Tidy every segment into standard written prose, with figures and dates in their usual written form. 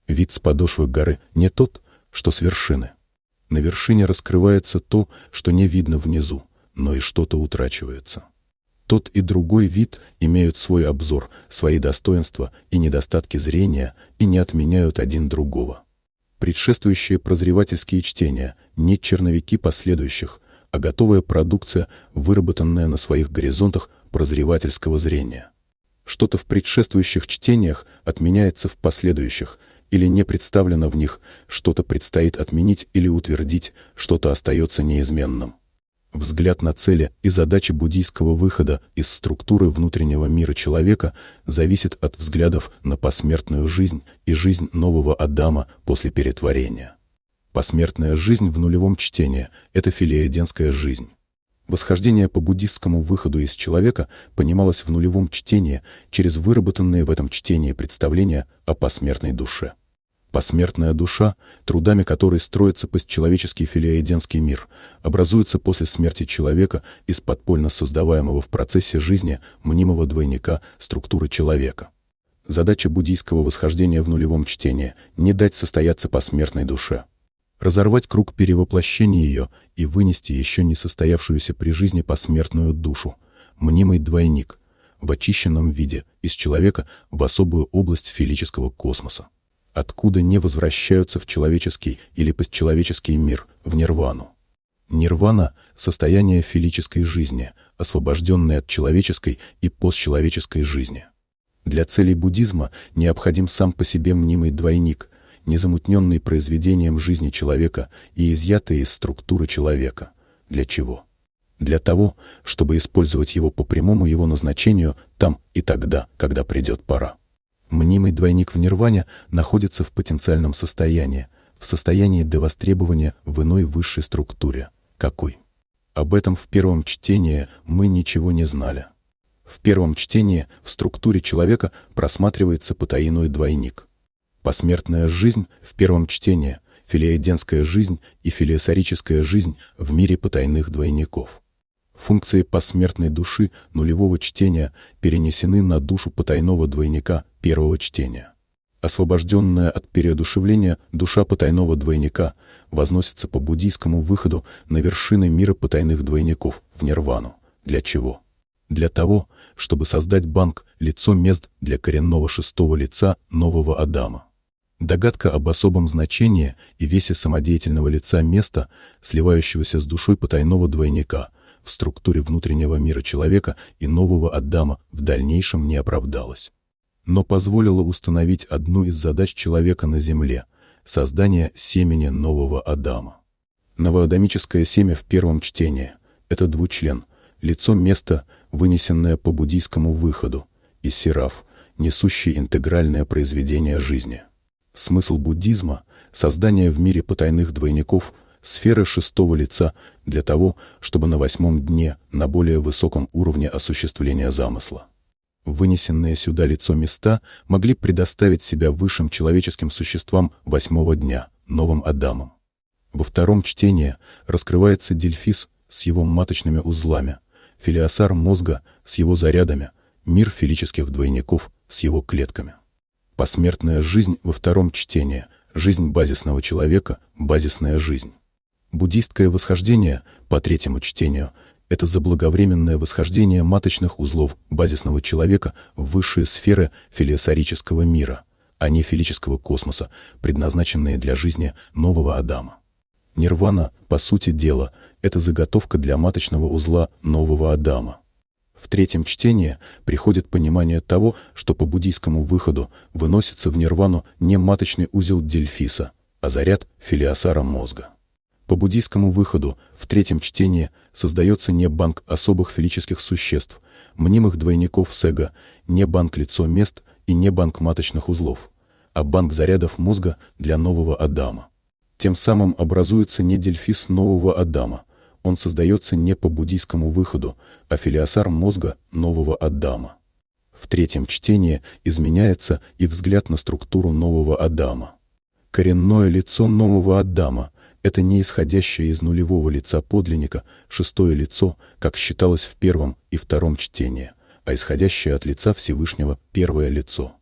Вид с подошвы горы не тот, что с вершины. На вершине раскрывается то, что не видно внизу, но и что-то утрачивается. Тот и другой вид имеют свой обзор, свои достоинства и недостатки зрения и не отменяют один другого. Предшествующие прозревательские чтения не черновики последующих, а готовая продукция, выработанная на своих горизонтах прозревательского зрения. Что-то в предшествующих чтениях отменяется в последующих, или не представлено в них, что-то предстоит отменить или утвердить, что-то остается неизменным. Взгляд на цели и задачи буддийского выхода из структуры внутреннего мира человека зависит от взглядов на посмертную жизнь и жизнь нового Адама после перетворения. Посмертная жизнь в нулевом чтении – это филеяденская жизнь. Восхождение по буддистскому выходу из человека понималось в нулевом чтении через выработанные в этом чтении представления о посмертной душе. Посмертная душа, трудами которой строится постчеловеческий филеяденский мир, образуется после смерти человека из подпольно создаваемого в процессе жизни мнимого двойника структуры человека. Задача буддийского восхождения в нулевом чтении – не дать состояться посмертной душе. Разорвать круг перевоплощения ее и вынести еще не состоявшуюся при жизни посмертную душу, мнимый двойник, в очищенном виде из человека в особую область филического космоса, откуда не возвращаются в человеческий или постчеловеческий мир, в нирвану. Нирвана – состояние филической жизни, освобожденное от человеческой и постчеловеческой жизни. Для целей буддизма необходим сам по себе мнимый двойник, незамутненный произведением жизни человека и изъятый из структуры человека. Для чего? Для того, чтобы использовать его по прямому его назначению там и тогда, когда придет пора. Мнимый двойник в нирване находится в потенциальном состоянии, в состоянии довостребования в иной высшей структуре. Какой? Об этом в первом чтении мы ничего не знали. В первом чтении в структуре человека просматривается потаиной двойник. Посмертная жизнь в первом чтении, филеяденская жизнь и филеосарическая жизнь в мире потайных двойников. Функции посмертной души нулевого чтения перенесены на душу потайного двойника первого чтения. Освобожденная от переодушевления душа потайного двойника возносится по буддийскому выходу на вершины мира потайных двойников в нирвану. Для чего? Для того, чтобы создать банк лицо мест для коренного шестого лица нового Адама. Догадка об особом значении и весе самодеятельного лица места, сливающегося с душой потайного двойника в структуре внутреннего мира человека и нового Адама, в дальнейшем не оправдалась, но позволила установить одну из задач человека на земле – создание семени нового Адама. Новоадамическое семя в первом чтении – это двучлен, лицо места, вынесенное по буддийскому выходу, и сераф, несущий интегральное произведение жизни. Смысл буддизма – создание в мире потайных двойников сферы шестого лица для того, чтобы на 8-м дне на более высоком уровне осуществления замысла. Вынесенные сюда лицо места могли предоставить себя высшим человеческим существам 8-го дня, новым Адамом. Во втором чтении раскрывается дельфис с его маточными узлами, филеосар мозга с его зарядами, мир филических двойников с его клетками. Посмертная жизнь во втором чтении, жизнь базисного человека, базисная жизнь. Буддийское восхождение по третьему чтению – это заблаговременное восхождение маточных узлов базисного человека в высшие сферы филеосарического мира, а не филического космоса, предназначенные для жизни нового Адама. Нирвана, по сути дела, это заготовка для маточного узла нового Адама. В третьем чтении приходит понимание того, что по буддийскому выходу выносится в нирвану не маточный узел дельфиса, а заряд филеосара мозга. По буддийскому выходу в третьем чтении создается не банк особых филических существ, мнимых двойников сэго, не банк лицо мест и не банк маточных узлов, а банк зарядов мозга для нового Адама. Тем самым образуется не дельфис нового Адама. Он создается не по буддийскому выходу, а филеосар мозга нового Адама. В третьем чтении изменяется и взгляд на структуру нового Адама. Коренное лицо нового Адама – это не исходящее из нулевого лица подлинника шестое лицо, как считалось в первом и втором чтении, а исходящее от лица Всевышнего первое лицо.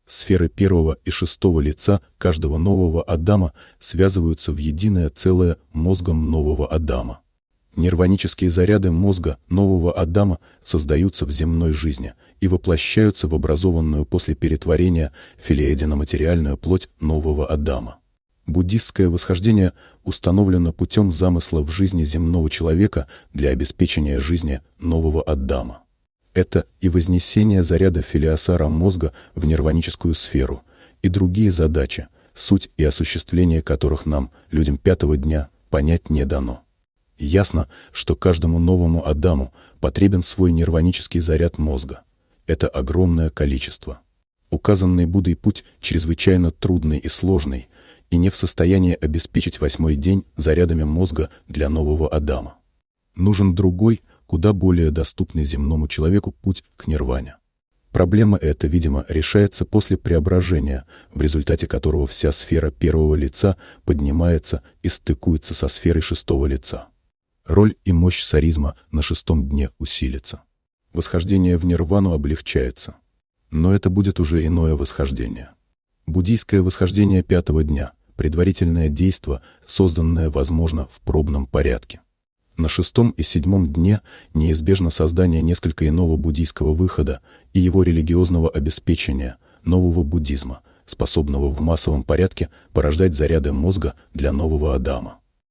Сферы первого и шестого лица каждого нового Адама связываются в единое целое мозгом нового Адама. Нирванические заряды мозга нового Адама создаются в земной жизни и воплощаются в образованную после перетворения филеидино-материальную плоть нового Адама. Буддистское восхождение установлено путем замысла в жизни земного человека для обеспечения жизни нового Адама. Это и вознесение заряда филиосара мозга в нирваническую сферу, и другие задачи, суть и осуществление которых нам, людям пятого дня, понять не дано. Ясно, что каждому новому Адаму потребен свой нирванический заряд мозга. Это огромное количество. Указанный Буддой путь чрезвычайно трудный и сложный, и не в состоянии обеспечить восьмой день зарядами мозга для нового Адама. Нужен другой, куда более доступный земному человеку путь к нирване. Проблема эта, видимо, решается после преображения, в результате которого вся сфера первого лица поднимается и стыкуется со сферой шестого лица. Роль и мощь саризма на шестом дне усилится. Восхождение в нирвану облегчается. Но это будет уже иное восхождение. Буддийское восхождение пятого дня – предварительное действо, созданное, возможно, в пробном порядке. На шестом и седьмом дне неизбежно создание несколько иного буддийского выхода и его религиозного обеспечения, нового буддизма, способного в массовом порядке порождать заряды мозга для нового Адама.